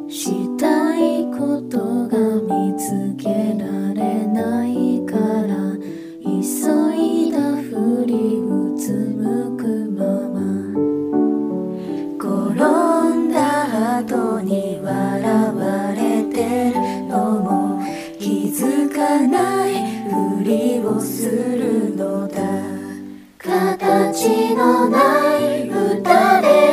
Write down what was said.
したいことが見つけられないから急いだふりうつむくまま転んだ後に笑われてるのも気づかないふりをするのだ。形のない歌で